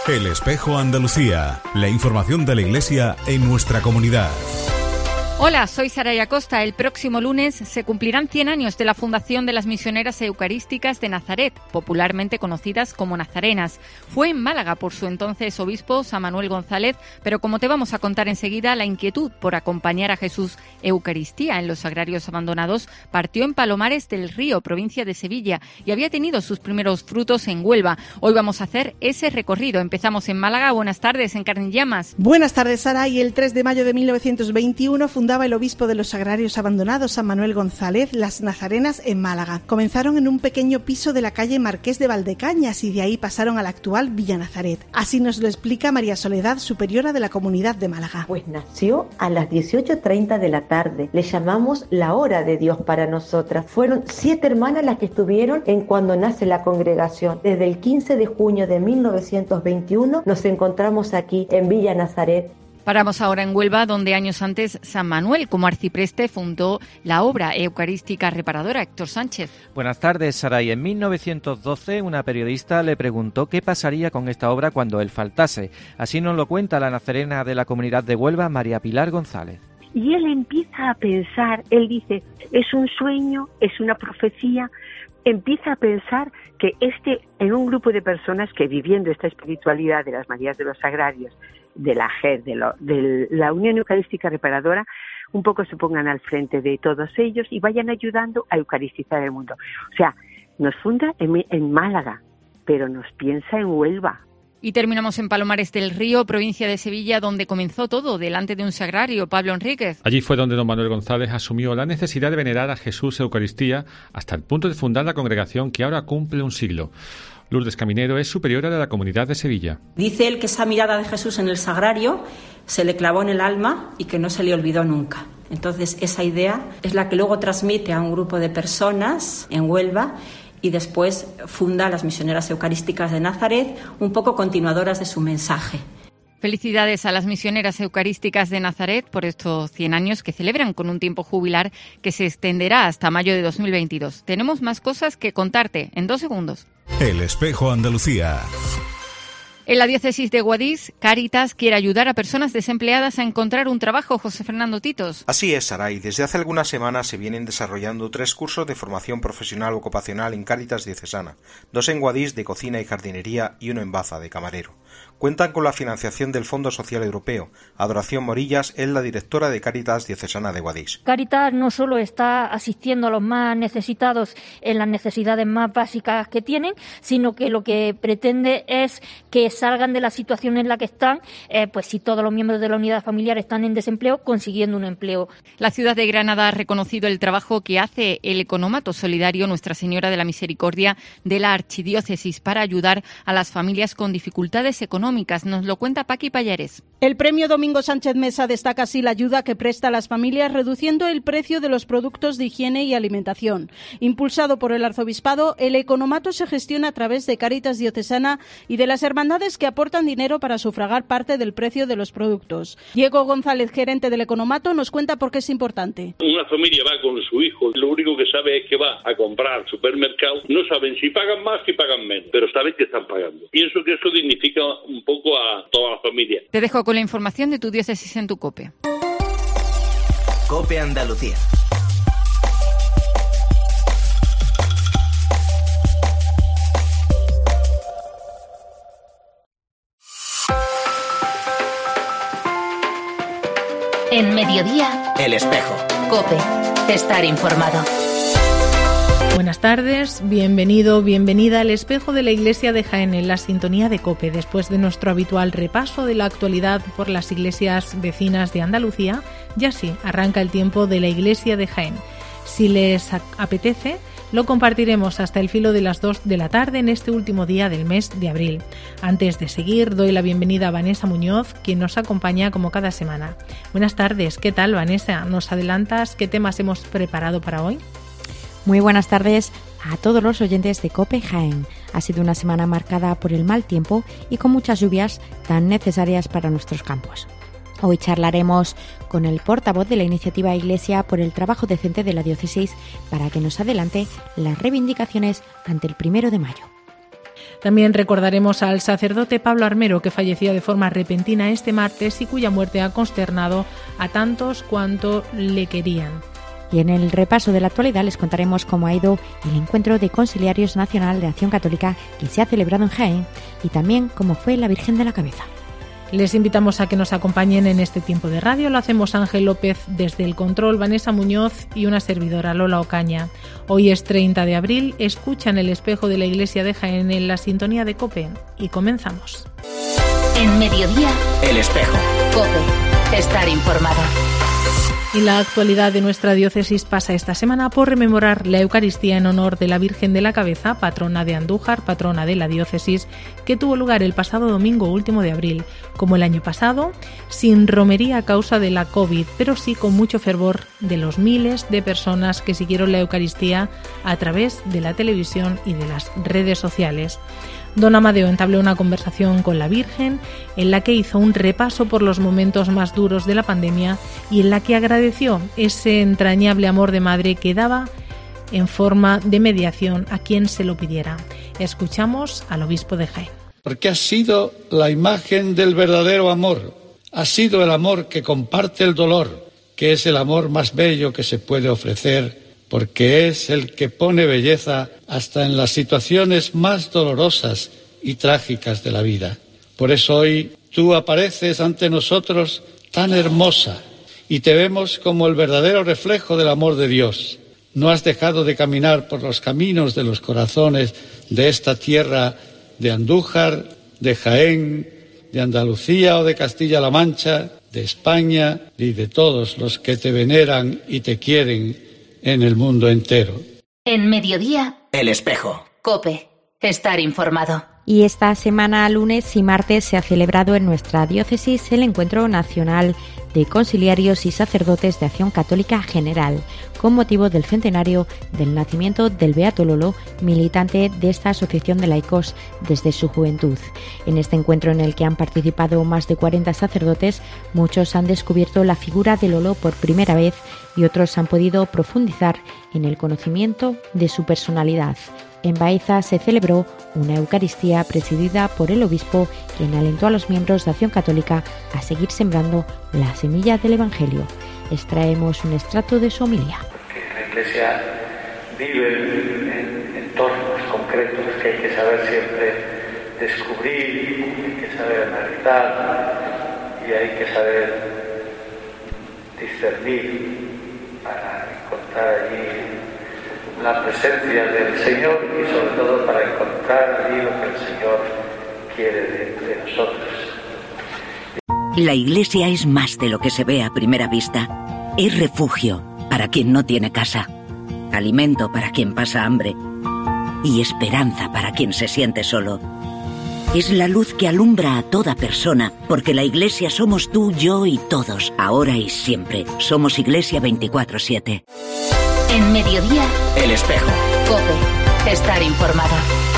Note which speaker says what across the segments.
Speaker 1: El Espejo Andalucía, la información de la Iglesia en nuestra comunidad.
Speaker 2: Hola, soy Saray Acosta. El próximo lunes se cumplirán 100 años de la fundación de las Misioneras Eucarísticas de Nazaret, popularmente conocidas como nazarenas. Fue en Málaga por su entonces obispo, San Manuel González, pero como te vamos a contar enseguida, la inquietud por acompañar a Jesús Eucaristía en los sagrarios abandonados partió en Palomares del Río, provincia de Sevilla, y había tenido sus primeros frutos en Huelva. Hoy vamos a hacer ese recorrido. Empezamos en Málaga. Buenas tardes, Encarni en Llamas.
Speaker 3: Buenas tardes, Saray. El 3 de mayo de 1921 fundaba el obispo de los sagrarios abandonados, San Manuel González, las nazarenas en Málaga. Comenzaron en un pequeño piso de la calle Marqués de Valdecañas y de ahí pasaron a la actual Villa Nazaret. Así nos lo explica María Soledad, superiora de la Comunidad de Málaga.
Speaker 4: Pues nació a las 18:30 de la tarde. Le llamamos la hora de Dios para nosotras. Fueron 7 hermanas las que estuvieron en cuando nace la congregación. Desde el 15 de junio de 1921 nos encontramos aquí en Villa Nazaret.
Speaker 2: Paramos ahora en Huelva, donde años antes San Manuel, como arcipreste, fundó la obra eucarística reparadora. Héctor Sánchez.
Speaker 5: Buenas tardes, Saray. En 1912, una periodista le preguntó qué pasaría con esta obra cuando él faltase. Así nos lo cuenta la nazarena de la Comunidad de Huelva, María Pilar González.
Speaker 6: Y él empieza a pensar, él dice, es un sueño, es una profecía. Empieza a pensar que en un grupo de personas que viviendo esta espiritualidad de las Marías de los Sagrarios, de la JER, de la Unión Eucarística Reparadora, un poco se pongan al frente de todos ellos y vayan ayudando a eucaristizar el mundo. O sea, nos funda en Málaga, pero nos piensa en Huelva.
Speaker 2: Y terminamos en Palomares del Río, provincia de Sevilla, donde comenzó todo, delante de un sagrario. Pablo Enríquez.
Speaker 7: Allí fue donde don Manuel González asumió la necesidad de venerar a Jesús Eucaristía hasta el punto de fundar la congregación que ahora cumple un siglo. Lourdes Caminero es superiora de la Comunidad de Sevilla.
Speaker 8: Dice él que esa mirada de Jesús en el sagrario se le clavó en el alma y que no se le olvidó nunca. Entonces esa idea es la que luego transmite a un grupo de personas en Huelva y después funda las Misioneras Eucarísticas de Nazaret, un poco continuadoras de su mensaje.
Speaker 2: Felicidades a las Misioneras Eucarísticas de Nazaret por estos 100 años que celebran con un tiempo jubilar que se extenderá hasta mayo de 2022. Tenemos más cosas que contarte en 2 segundos.
Speaker 1: El Espejo Andalucía.
Speaker 2: En la diócesis de Guadix, Cáritas quiere ayudar a personas desempleadas a encontrar un trabajo. José Fernando Titos.
Speaker 9: Así es, Saray. Desde hace algunas semanas se vienen desarrollando 3 cursos de formación profesional o ocupacional en Cáritas diocesana, 2 en Guadix de cocina y jardinería y 1 en Baza de camarero. Cuentan con la financiación del Fondo Social Europeo. Adoración Morillas es la directora de Cáritas diocesana de Guadix.
Speaker 10: Cáritas no solo está asistiendo a los más necesitados en las necesidades más básicas que tienen, sino que lo que pretende es que salgan de la situación en la que están, pues si todos los miembros de la unidad familiar están en desempleo, consiguiendo un empleo.
Speaker 2: La ciudad de Granada ha reconocido el trabajo que hace el economato solidario Nuestra Señora de la Misericordia de la Archidiócesis para ayudar a las familias con dificultades económicas. Nos lo cuenta Paqui Pallares.
Speaker 3: El premio Domingo Sánchez Mesa destaca así la ayuda que presta a las familias reduciendo el precio de los productos de higiene y alimentación. Impulsado por el Arzobispado, el economato se gestiona a través de Cáritas diocesana y de las hermandades que aportan dinero para sufragar parte del precio de los productos. Diego González, gerente del economato, nos cuenta por qué es importante.
Speaker 11: Una familia va con su hijo, lo único que sabe es que va a comprar al supermercado, no saben si pagan más o pagan menos, pero saben que están pagando. Pienso que eso dignifica un poco a toda la familia.
Speaker 2: Te dejo con la información de tu diócesis en tu COPE.
Speaker 12: COPE Andalucía.
Speaker 13: En Mediodía,
Speaker 12: El Espejo.
Speaker 13: COPE. Estar informado.
Speaker 14: Buenas tardes, bienvenido, bienvenida al Espejo de la Iglesia de Jaén en la sintonía de COPE. Después de nuestro habitual repaso de la actualidad por las iglesias vecinas de Andalucía, ya sí, arranca el tiempo de la Iglesia de Jaén. Si les apetece, lo compartiremos hasta el filo de las 2 de la tarde en este último día del mes de abril. Antes de seguir, doy la bienvenida a Vanessa Muñoz, quien nos acompaña como cada semana. Buenas tardes, ¿qué tal, Vanessa? ¿Nos adelantas qué temas hemos preparado para hoy?
Speaker 15: Muy buenas tardes a todos los oyentes de COPE Jaén. Ha sido una semana marcada por el mal tiempo y con muchas lluvias tan necesarias para nuestros campos. Hoy charlaremos con el portavoz de la iniciativa Iglesia por el trabajo decente de la diócesis para que nos adelante las reivindicaciones ante el 1 de mayo.
Speaker 14: También recordaremos al sacerdote Pablo Armero, que fallecía de forma repentina este martes y cuya muerte ha consternado a tantos cuanto le querían.
Speaker 15: Y en el repaso de la actualidad les contaremos cómo ha ido el encuentro de Conciliarios Nacional de Acción Católica que se ha celebrado en Jaén y también cómo fue la Virgen de la Cabeza.
Speaker 14: Les invitamos a que nos acompañen en este tiempo de radio. Lo hacemos Ángel López desde el control, Vanessa Muñoz y una servidora, Lola Ocaña. Hoy es 30 de abril, escuchan El Espejo de la Iglesia de Jaén en la sintonía de COPE y comenzamos.
Speaker 13: En Mediodía,
Speaker 12: El Espejo.
Speaker 13: COPE. Estar informado.
Speaker 14: Y la actualidad de nuestra diócesis pasa esta semana por rememorar la Eucaristía en honor de la Virgen de la Cabeza, patrona de Andújar, patrona de la diócesis, que tuvo lugar el pasado domingo último de abril, como el año pasado, sin romería a causa de la COVID, pero sí con mucho fervor de los miles de personas que siguieron la Eucaristía a través de la televisión y de las redes sociales. Don Amadeo entabló una conversación con la Virgen en la que hizo un repaso por los momentos más duros de la pandemia y en la que agradeció ese entrañable amor de madre que daba en forma de mediación a quien se lo pidiera. Escuchamos al obispo de Jaén.
Speaker 16: Porque ha sido la imagen del verdadero amor, ha sido el amor que comparte el dolor, que es el amor más bello que se puede ofrecer, porque es el que pone belleza hasta en las situaciones más dolorosas y trágicas de la vida. Por eso hoy tú apareces ante nosotros tan hermosa y te vemos como el verdadero reflejo del amor de Dios. No has dejado de caminar por los caminos de los corazones de esta tierra de Andújar, de Jaén, de Andalucía o de Castilla-La Mancha, de España y de todos los que te veneran y te quieren en el mundo entero.
Speaker 13: En Mediodía,
Speaker 12: El Espejo.
Speaker 13: COPE. Estar informado.
Speaker 15: Y esta semana, lunes y martes, se ha celebrado en nuestra diócesis el Encuentro Nacional de Conciliarios y Sacerdotes de Acción Católica General, con motivo del centenario del nacimiento del Beato Lolo, militante de esta asociación de laicos desde su juventud. En este encuentro, en el que han participado más de 40 sacerdotes, muchos han descubierto la figura de Lolo por primera vez y otros han podido profundizar en el conocimiento de su personalidad. En Baeza se celebró una Eucaristía presidida por el obispo, quien alentó a los miembros de Acción Católica a seguir sembrando la semilla del Evangelio. Extraemos un extracto de su homilía.
Speaker 17: Porque la Iglesia vive en entornos concretos que hay que saber siempre descubrir, hay que saber analizar y hay que saber discernir para encontrar allí la presencia del Señor y sobre todo para encontrar allí lo que el Señor quiere de nosotros.
Speaker 18: La Iglesia es más de lo que se ve a primera vista. Es refugio para quien no tiene casa, alimento para quien pasa hambre y esperanza para quien se siente solo. Es la luz que alumbra a toda persona, porque la Iglesia somos tú, yo y todos, ahora y siempre. Somos Iglesia 24/7.
Speaker 13: En Mediodía,
Speaker 12: El Espejo.
Speaker 13: COPE. Estar informado.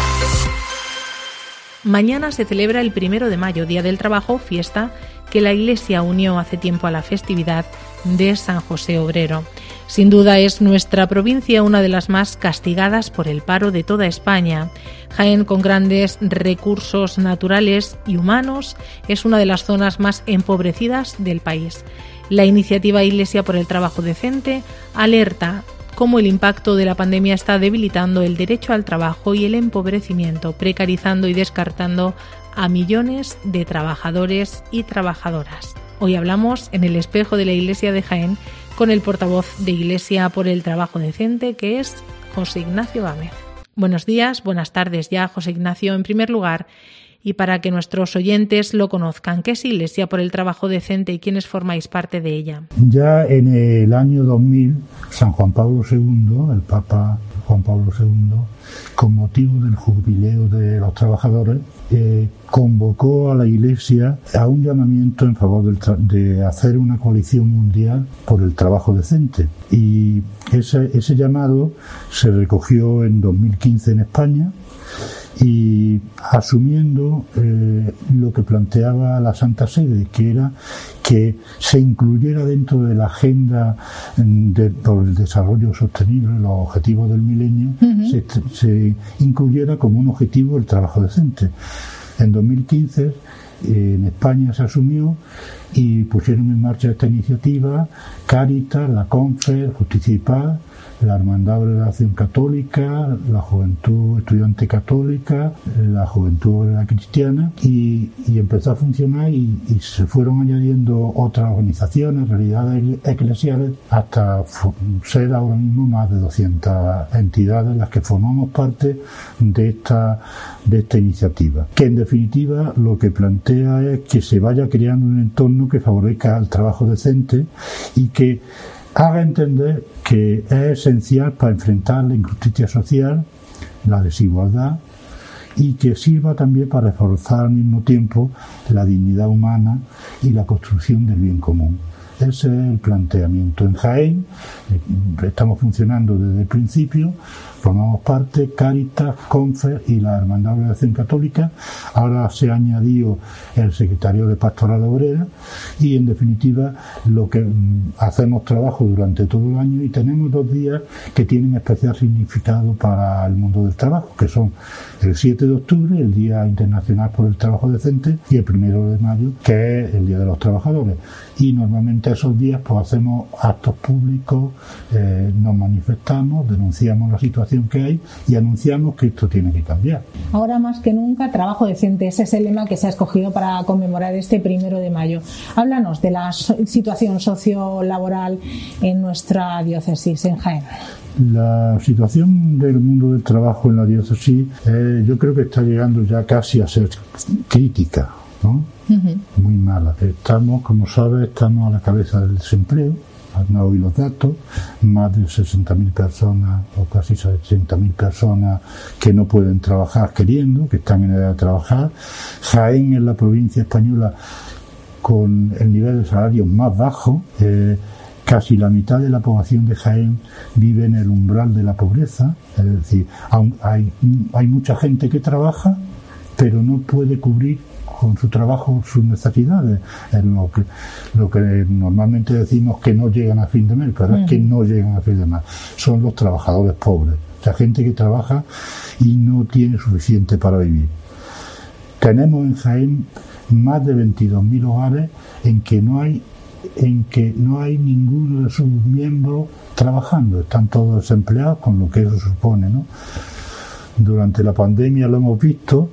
Speaker 14: Mañana se celebra el 1 de mayo, Día del Trabajo, fiesta que la Iglesia unió hace tiempo a la festividad de San José Obrero. Sin duda es nuestra provincia una de las más castigadas por el paro de toda España. Jaén, con grandes recursos naturales y humanos, es una de las zonas más empobrecidas del país. La iniciativa Iglesia por el Trabajo Decente alerta cómo el impacto de la pandemia está debilitando el derecho al trabajo y el empobrecimiento, precarizando y descartando a millones de trabajadores y trabajadoras. Hoy hablamos en El Espejo de la Iglesia de Jaén con el portavoz de Iglesia por el Trabajo Decente, que es José Ignacio Gámez. Buenos días, buenas tardes ya, José Ignacio, en primer lugar. Y para que nuestros oyentes lo conozcan, ¿qué es Iglesia por el Trabajo Decente y quiénes formáis parte de ella?
Speaker 19: Ya en el año 2000, San Juan Pablo II, el Papa Juan Pablo II, con motivo del jubileo de los trabajadores, convocó a la Iglesia a un llamamiento en favor de hacer una coalición mundial por el trabajo decente. Y ese llamado se recogió en 2015 en España, y asumiendo lo lo que planteaba la Santa Sede, que era que se incluyera dentro de la agenda por el desarrollo sostenible, los objetivos del milenio, se incluyera como un objetivo el trabajo decente. En 2015 en España se asumió y pusieron en marcha esta iniciativa Cáritas, la Confer, Justicia y Paz, la Hermandad Obrera de Acción Católica, la Juventud Estudiante Católica, la Juventud Obrera Cristiana, y empezó a funcionar y se fueron añadiendo otras organizaciones, realidades eclesiales, hasta ser ahora mismo más de 200 entidades las que formamos parte de esta iniciativa, que en definitiva lo que plantea es que se vaya creando un entorno que favorezca el trabajo decente y que haga entender que es esencial para enfrentar la injusticia social, la desigualdad, y que sirva también para reforzar al mismo tiempo la dignidad humana y la construcción del bien común. Ese es el planteamiento. En Jaén estamos funcionando desde el principio, formamos parte Cáritas, Confer y la Hermandad Obrera de Acción Católica. Ahora se ha añadido el Secretario de Pastoral Obrera y en definitiva lo que hacemos trabajo durante todo el año, y tenemos 2 días que tienen especial significado para el mundo del trabajo, que son el 7 de octubre, el Día Internacional por el Trabajo Decente, y el 1 de mayo, que es el Día de los Trabajadores. Y normalmente esos días pues hacemos actos públicos, nos manifestamos, denunciamos la situación que hay y anunciamos que esto tiene que cambiar.
Speaker 14: Ahora más que nunca, trabajo decente, ese es el lema que se ha escogido para conmemorar este 1 de mayo. Háblanos de la situación sociolaboral en nuestra diócesis, en Jaén.
Speaker 19: La situación del mundo del trabajo en la diócesis yo creo que está llegando ya casi a ser crítica, ¿no? Muy mala. Estamos, como sabes, a la cabeza del desempleo. No oí los datos, más de 60.000 personas o casi 60.000 personas que no pueden trabajar queriendo, que están en edad de trabajar. Jaén es la provincia española con el nivel de salario más bajo. Casi la mitad de la población de Jaén vive en el umbral de la pobreza, es decir, hay mucha gente que trabaja pero no puede cubrir con su trabajo sus necesidades, es lo que normalmente decimos que no llegan a fin de mes, pero es que no llegan a fin de mes, son los trabajadores pobres, o sea, gente que trabaja y no tiene suficiente para vivir. Tenemos en Jaén más de 22.000 hogares en que no hay ninguno de sus miembros trabajando, están todos desempleados, con lo que eso supone, ¿no? Durante la pandemia lo hemos visto,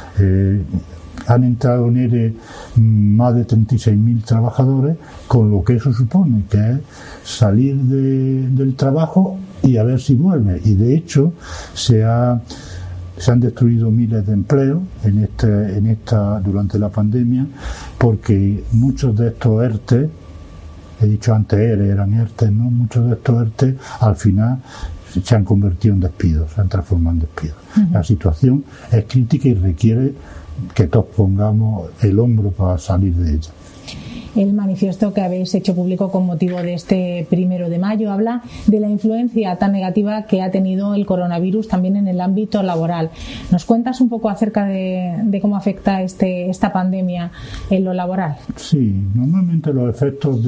Speaker 19: han entrado en ERE más de 36.000 trabajadores, con lo que eso supone, que es salir del trabajo y a ver si vuelve. Y de hecho se han destruido miles de empleos durante la pandemia, porque muchos de estos ERTE, he dicho antes ERE, eran ERTE, ¿no? Muchos de estos ERTE al final se han convertido en despidos, se han transformado en despidos. La situación es crítica y requiere que todos pongamos el hombro para salir de ella.
Speaker 14: El manifiesto que habéis hecho público con motivo de este 1 de mayo habla de la influencia tan negativa que ha tenido el coronavirus también en el ámbito laboral. ¿Nos cuentas un poco acerca de cómo afecta esta pandemia en lo laboral?
Speaker 19: Sí, normalmente los efectos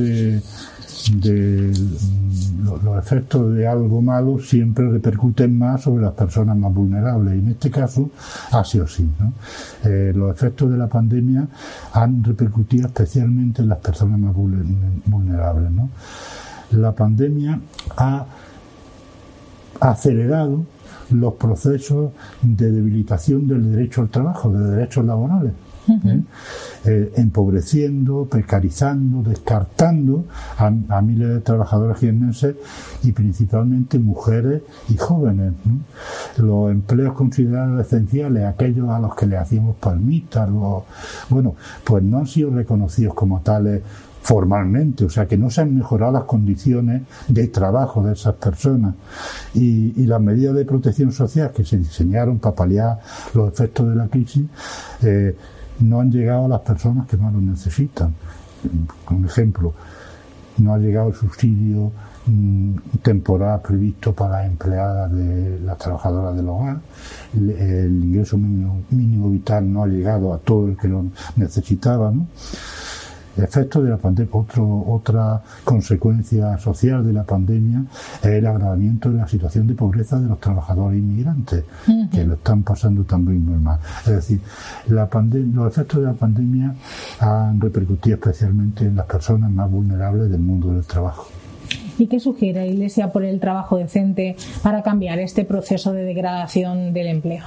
Speaker 19: de algo malo siempre repercuten más sobre las personas más vulnerables, y en este caso ha sido así, ¿no? Los efectos de la pandemia han repercutido especialmente en las personas más vulnerables, ¿no? La pandemia ha acelerado los procesos de debilitación del derecho al trabajo, de derechos laborales. Empobreciendo, precarizando, descartando a miles de trabajadores jiennenses y principalmente mujeres y jóvenes, ¿no? Los empleos considerados esenciales, aquellos a los que le hacíamos palmitas, pues no han sido reconocidos como tales formalmente, o sea que no se han mejorado las condiciones de trabajo de esas personas, y las medidas de protección social que se diseñaron para paliar los efectos de la crisis no han llegado a las personas que más lo necesitan. Por ejemplo, no ha llegado el subsidio temporal previsto para las empleadas de las trabajadoras del hogar. El ingreso mínimo vital no ha llegado a todo el que lo necesitaba, ¿no? Efectos de la pandemia. Otra consecuencia social de la pandemia es el agravamiento de la situación de pobreza de los trabajadores inmigrantes, que lo están pasando también muy mal. Es decir, los efectos de la pandemia han repercutido especialmente en las personas más vulnerables del mundo del trabajo.
Speaker 14: ¿Y qué sugiere la Iglesia por el trabajo decente para cambiar este proceso de degradación del empleo?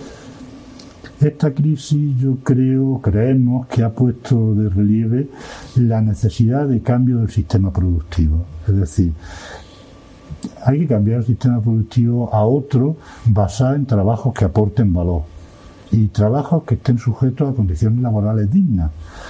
Speaker 19: Esta crisis creemos que ha puesto de relieve la necesidad de cambio del sistema productivo. Es decir, hay que cambiar el sistema productivo a otro basado en trabajos que aporten valor y trabajos que estén sujetos a condiciones laborales dignas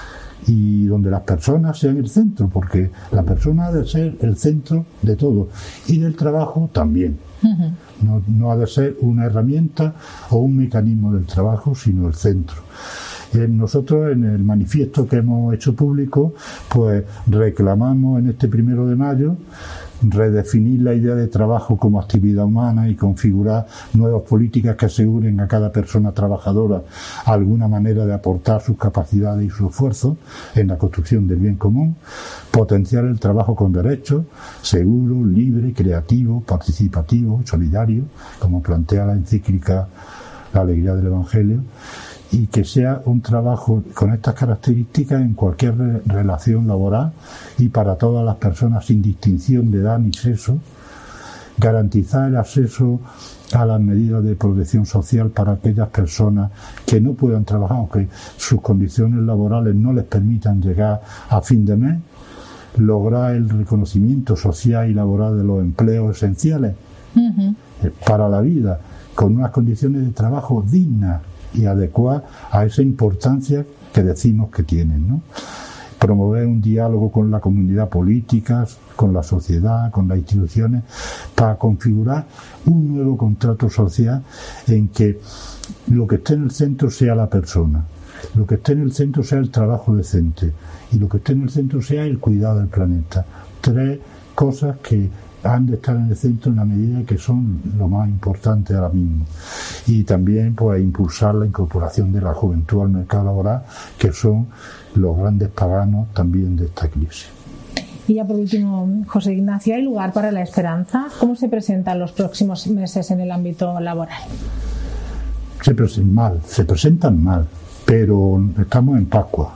Speaker 19: y donde las personas sean el centro, porque la persona ha de ser el centro de todo y del trabajo también. No ha de ser una herramienta o un mecanismo del trabajo, sino el centro. Nosotros en el manifiesto que hemos hecho público, pues reclamamos en este 1 de mayo redefinir la idea de trabajo como actividad humana y configurar nuevas políticas que aseguren a cada persona trabajadora alguna manera de aportar sus capacidades y su esfuerzo en la construcción del bien común, potenciar el trabajo con derechos, seguro, libre, creativo, participativo, solidario, como plantea la encíclica La Alegría del Evangelio, y que sea un trabajo con estas características en cualquier relación laboral y para todas las personas sin distinción de edad ni sexo, garantizar el acceso a las medidas de protección social para aquellas personas que no puedan trabajar o que sus condiciones laborales no les permitan llegar a fin de mes, lograr el reconocimiento social y laboral de los empleos esenciales para la vida, con unas condiciones de trabajo dignas y adecuadas a esa importancia que decimos que tienen, ¿no? Promover un diálogo con la comunidad política, con la sociedad, con las instituciones, para configurar un nuevo contrato social en que lo que esté en el centro sea la persona, lo que esté en el centro sea el trabajo decente y lo que esté en el centro sea el cuidado del planeta. 3 cosas que han de estar en el centro en la medida que son lo más importante ahora mismo. Y también pues impulsar la incorporación de la juventud al mercado laboral, que son los grandes paganos también de esta crisis.
Speaker 14: Y ya por último, José Ignacio, ¿hay lugar para la esperanza? ¿Cómo se presentan los próximos meses en el ámbito laboral?
Speaker 19: Se presentan mal, pero estamos en Pascua.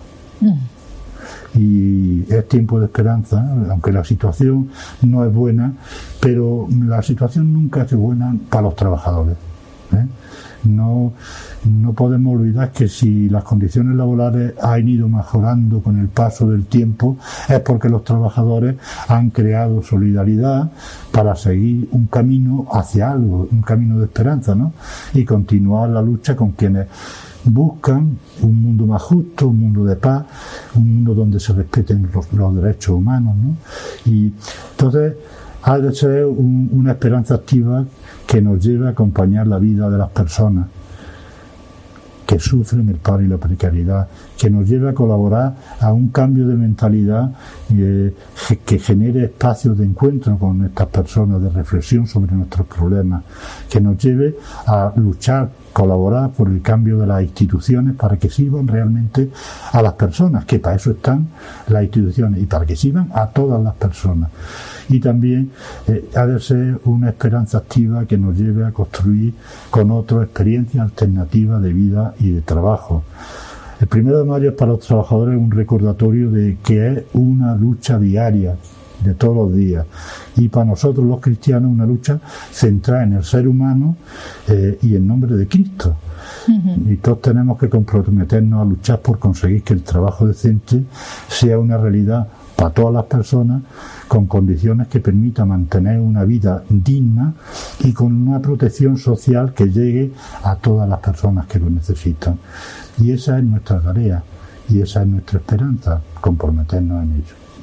Speaker 19: Y es tiempo de esperanza, aunque la situación no es buena, pero la situación nunca es buena para los trabajadores, ¿eh? No podemos olvidar que si las condiciones laborales han ido mejorando con el paso del tiempo es porque los trabajadores han creado solidaridad para seguir un camino hacia algo, un camino de esperanza, ¿no? Y continuar la lucha con quienes buscan un mundo más justo, un mundo de paz, un mundo donde se respeten los derechos humanos, ¿no? Y entonces ha de ser una esperanza activa que nos lleve a acompañar la vida de las personas que sufren el paro y la precariedad, que nos lleve a colaborar a un cambio de mentalidad que genere espacios de encuentro con estas personas, de reflexión sobre nuestros problemas, que nos lleve a luchar, colaborar por el cambio de las instituciones para que sirvan realmente a las personas, que para eso están las instituciones, y para que sirvan a todas las personas. Y también ha de ser una esperanza activa que nos lleve a construir con otros experiencias alternativas de vida y de trabajo. El 1 de mayo es para los trabajadores un recordatorio de que es una lucha diaria, de todos los días, y para nosotros los cristianos una lucha centrada en el ser humano y en nombre de Cristo. Y todos tenemos que comprometernos a luchar por conseguir que el trabajo decente sea una realidad para todas las personas, con condiciones que permitan mantener una vida digna y con una protección social que llegue a todas las personas que lo necesitan. Y esa es nuestra tarea y esa es nuestra esperanza, comprometernos en ello.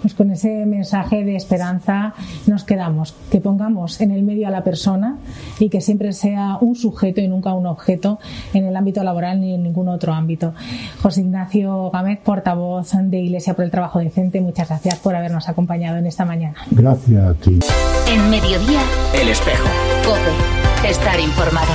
Speaker 14: Pues con ese mensaje de esperanza nos quedamos, que pongamos en el medio a la persona y que siempre sea un sujeto y nunca un objeto en el ámbito laboral ni en ningún otro ámbito. José Ignacio Gámez, portavoz de Iglesia por el Trabajo Decente, muchas gracias por habernos acompañado en esta mañana.
Speaker 19: Gracias a ti.
Speaker 13: En Mediodía,
Speaker 12: El Espejo.
Speaker 13: COPE. Estar informado.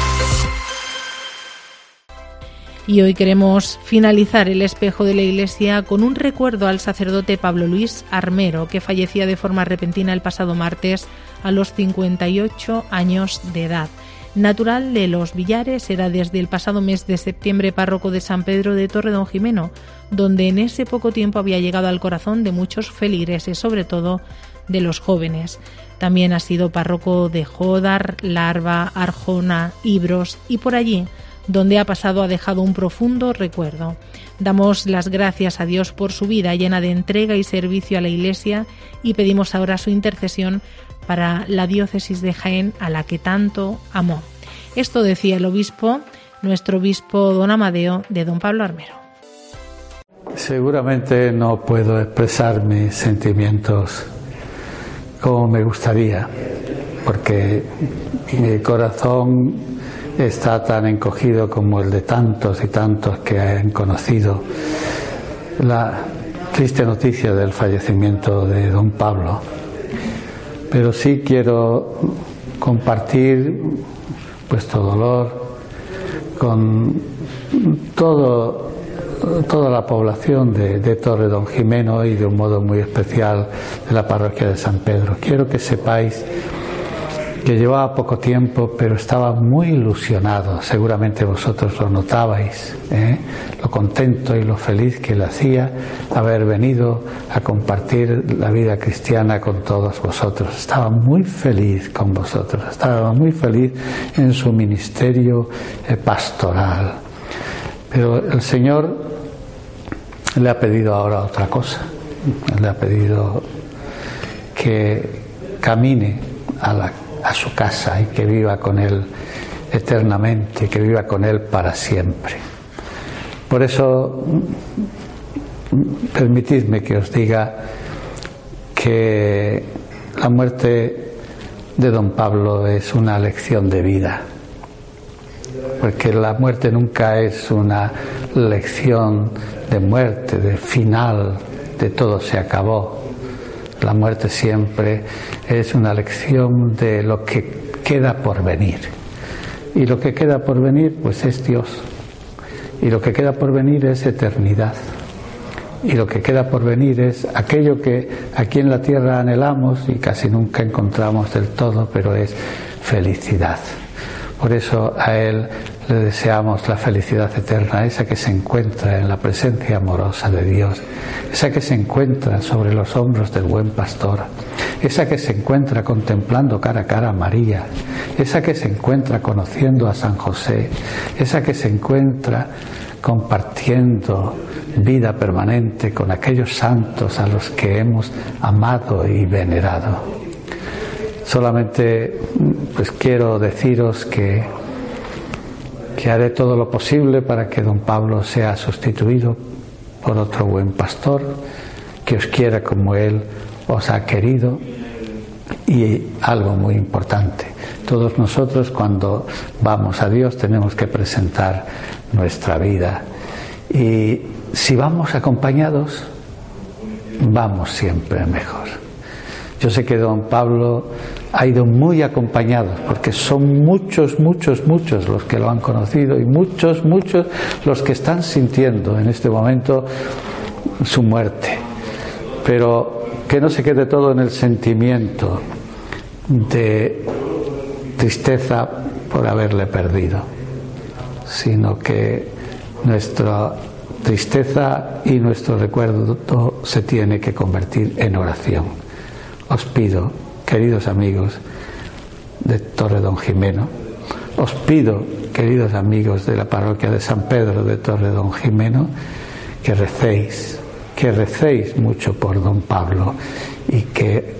Speaker 14: Y hoy queremos finalizar el espejo de la Iglesia con un recuerdo al sacerdote Pablo Luis Armero, que fallecía de forma repentina el pasado martes a los 58 años de edad. Natural de Los Villares, era desde el pasado mes de septiembre párroco de San Pedro de Torredonjimeno, donde en ese poco tiempo había llegado al corazón de muchos feligreses, sobre todo de los jóvenes. También ha sido párroco de Jódar, Larva, Arjona, Ibros, y por allí donde ha pasado ha dejado un profundo recuerdo. Damos las gracias a Dios por su vida llena de entrega y servicio a la Iglesia y pedimos ahora su intercesión para la diócesis de Jaén, a la que tanto amó. Esto decía el obispo, nuestro obispo don Amadeo, de don Pablo Armero.
Speaker 16: Seguramente no puedo expresar mis sentimientos como me gustaría, porque mi corazón está tan encogido como el de tantos y tantos que han conocido la triste noticia del fallecimiento de don Pablo. Pero sí quiero compartir vuestro dolor con toda la población de Torredonjimeno y de un modo muy especial de la parroquia de San Pedro. Quiero que sepáis que llevaba poco tiempo, pero estaba muy ilusionado. Seguramente vosotros lo notabais, lo contento y lo feliz que le hacía haber venido a compartir la vida cristiana con todos vosotros. Estaba muy feliz con vosotros, estaba muy feliz en su ministerio pastoral. Pero el Señor le ha pedido ahora otra cosa. Le ha pedido que camine a su casa y que viva con Él eternamente, que viva con Él para siempre. Por eso, permitidme que os diga que la muerte de don Pablo es una lección de vida, porque la muerte nunca es una lección de muerte, de final, de todo se acabó. La muerte siempre es una lección de lo que queda por venir. Y lo que queda por venir, pues es Dios. Y lo que queda por venir es eternidad. Y lo que queda por venir es aquello que aquí en la tierra anhelamos y casi nunca encontramos del todo, pero es felicidad. Por eso a Él le deseamos la felicidad eterna, esa que se encuentra en la presencia amorosa de Dios, esa que se encuentra sobre los hombros del buen pastor, esa que se encuentra contemplando cara a cara a María, esa que se encuentra conociendo a San José, esa que se encuentra compartiendo vida permanente con aquellos santos a los que hemos amado y venerado. Solamente pues quiero deciros que haré todo lo posible para que don Pablo sea sustituido por otro buen pastor que os quiera como él os ha querido. Y algo muy importante, todos nosotros cuando vamos a Dios tenemos que presentar nuestra vida, y si vamos acompañados vamos siempre mejor. Yo sé que don Pablo ha ido muy acompañado, porque son muchos los que lo han conocido y muchos los que están sintiendo en este momento su muerte. Pero que no se quede todo en el sentimiento de tristeza por haberle perdido, sino que nuestra tristeza y nuestro recuerdo se tiene que convertir en oración. Os pido, queridos amigos de Torredonjimeno, os pido, queridos amigos de la parroquia de San Pedro de Torredonjimeno, que recéis mucho por don Pablo y que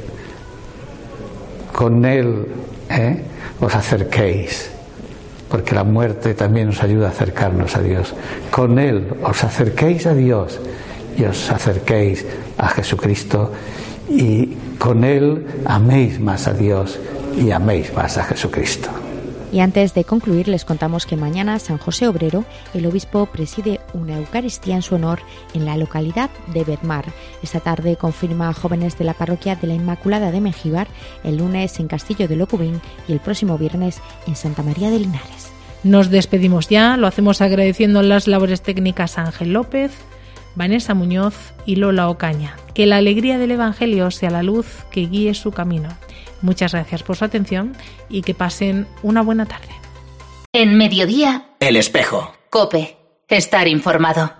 Speaker 16: con él os acerquéis, porque la muerte también nos ayuda a acercarnos a Dios. Con él os acerquéis a Dios
Speaker 17: y os acerquéis a Jesucristo y con Él améis más a Dios y améis más a Jesucristo.
Speaker 15: Y antes de concluir, les contamos que mañana San José Obrero, el obispo, preside una Eucaristía en su honor en la localidad de Bedmar. Esta tarde confirma a jóvenes de la parroquia de la Inmaculada de Mengíbar, el lunes en Castillo de Locubín y el próximo viernes en Santa María de Linares.
Speaker 14: Nos despedimos ya, lo hacemos agradeciendo las labores técnicas a Ángel López, Vanessa Muñoz y Lola Ocaña. Que la alegría del Evangelio sea la luz que guíe su camino. Muchas gracias por su atención y que pasen una buena tarde.
Speaker 13: En Mediodía,
Speaker 12: El Espejo.
Speaker 13: COPE. Estar informado.